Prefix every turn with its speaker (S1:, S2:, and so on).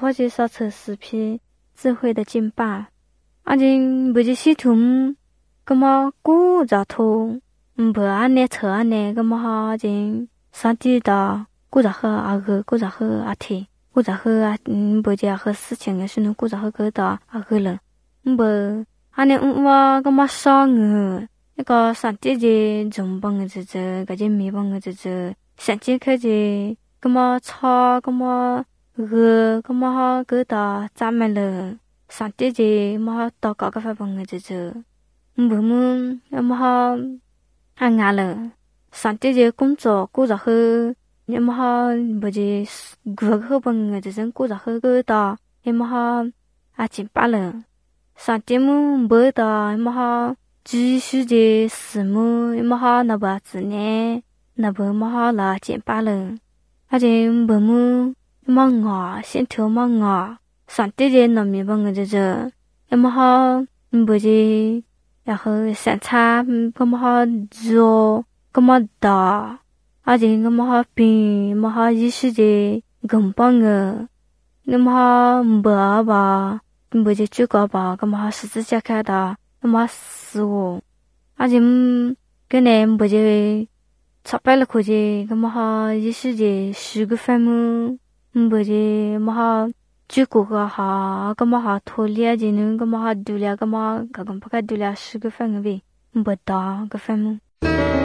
S1: 或者说测视频智慧的进步，而且不是系统，那么古早头，不安内测安内，那么哈就上帝的古早和阿个古早和阿提，古早和啊不就和事情的是那古早和个的阿个了，不安内我那么少个，那个上帝的中邦的这个就米邦的这，上帝可就那么超那么。那么哈个的咱们了，上帝的么祷告个发帮个这，不么那么哈俺伢了，上帝的工作过着好，那么哈不是个个帮个这种过着好个的，那么哈啊进罢了，上帝么不的那么哈继续的事么那么哈那不子呢，那不么哈了进罢了，而且不么。梦啊，先头梦啊，上帝的农民帮个这，那么好，不是，然后生产，那么好做，那么大，而且那么好变，那么好意识的更棒个，那么好不吧，不是最高吧，那么好十字架开的，那么死我，而且跟人不是，操败了可是，那么好意识的10个分么。不是么哈，最古个哈，个么哈脱离啊，就能个么哈独立个么，个不个独立10个分个呗，不到个分么。